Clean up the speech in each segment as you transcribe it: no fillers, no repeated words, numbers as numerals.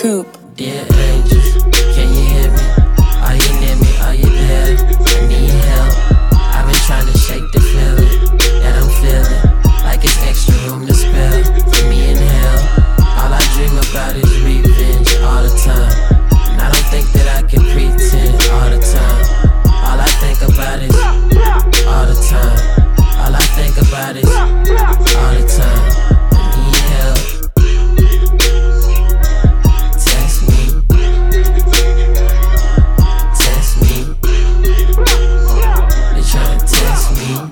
Coop. Dear angels, can you hear me? Are you near me? Are you there? I need help. I've been trying to shake the feeling that I'm feeling, like it's extra room to spare for me in hell. All I dream about is revenge all the time, and I don't think that I can pretend all the time. All I think about is all the time. All I think about is all the time. I need help. Text me. Text me. They tryna text me.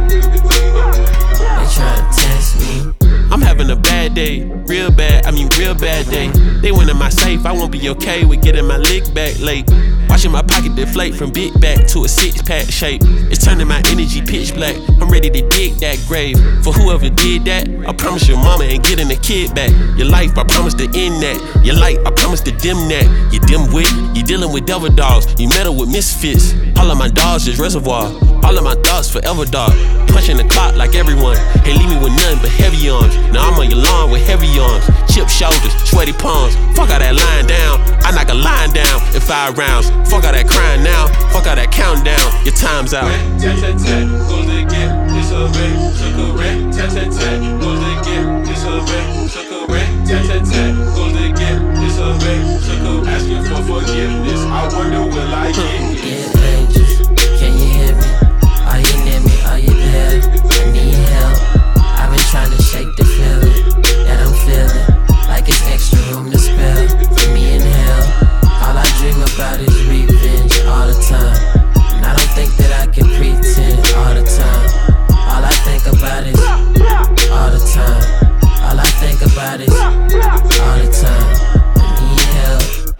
They tryna text me. I'm having a bad day, real bad, real bad day. They went in my safe, I won't be okay with getting my lick back late. Watching my pocket deflate from big back to a six-pack shape. It's turning my energy pitch black. I'm ready to dig that grave. For whoever did that, I promise your mama ain't getting a kid back. Your life, I promise to end that. Your light, I promise to dim that. You dim-wit, you dealing with devil dogs. You meddle with misfits. All of my dogs is reservoir. All of my thoughts forever dark. Punching the clock like everyone. Ain't leave me with nothing but heavy arms. Now I'm on your lawn with heavy arms. Chipped shoulders, sweaty palms. Fuck all that lying down. I knock a line down in 5 rounds. Fuck all that crying now. Fuck all that countdown. Your time's out. Tat-tat-tat, goes again, disobey, sugar-ray. Tat-tat-tat, goes again, disobey, sugar-ray. Tat-tat-tat, goes again, disobey, sugar. Asking for forgiveness, I wonder will I get it? Dear angels, can you hear me? Are you near me? Are you there? I need help. I've been trying to shake the feeling that I'm feeling, like it's extra room to spare for me in hell. All I dream about is revenge all the time, and I don't think that I can pretend all the time. All I think about is all the time. All I think about is all the time. I need help.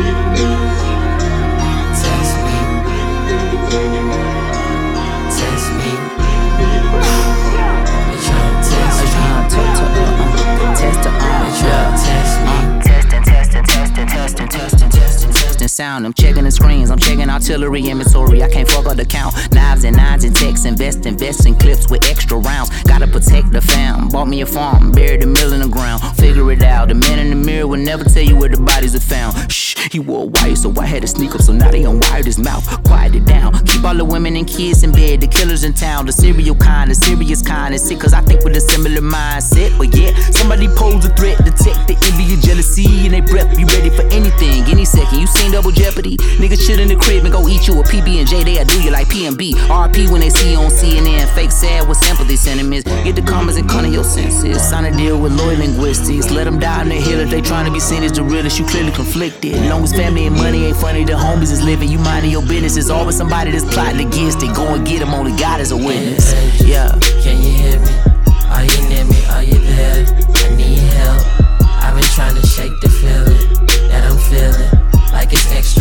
Text me. Text me. They tryna text me. Test the They tryna text me. testing sound. I'm checking the screens, I'm checking artillery inventory. I can't fuck up the count. Knives and nines and techs, invest in clips with extra rounds. Gotta protect the fam. Bought me a farm, buried a mill in the ground. Figure it out. The man in the mirror will never tell you where the bodies are found. Shh, he wore white, so I had to sneak up. So now they unwired his mouth. Quiet it down. Keep all the women and kids in bed. The killers in town, the serial kind, the serious kind. It's sick, cause I think with a similar mindset. But yeah, somebody pose a threat, detect the envy and jealousy in their breath. Be ready for anything, any second. You seen Double Jeopardy? Niggas chill in the crib and go eat you a PB&J. They'll do you like PNB. RP when they see you on CNN. Fake sad with sympathy sentiments. Get the comments and cunning your senses. Sign a deal with lawyer linguistics. Let them die on the hill if they trying to be seen as the realest. You clearly conflicted. Long as family and money ain't funny, the homies is living. You minding your business. There's always somebody that's plotting against it. Go and get them, only God is a witness. Yeah. Can you hear me? Are you near me? Are you there? I need help. I've been trying to shake the feeling that I'm feeling, like it's extra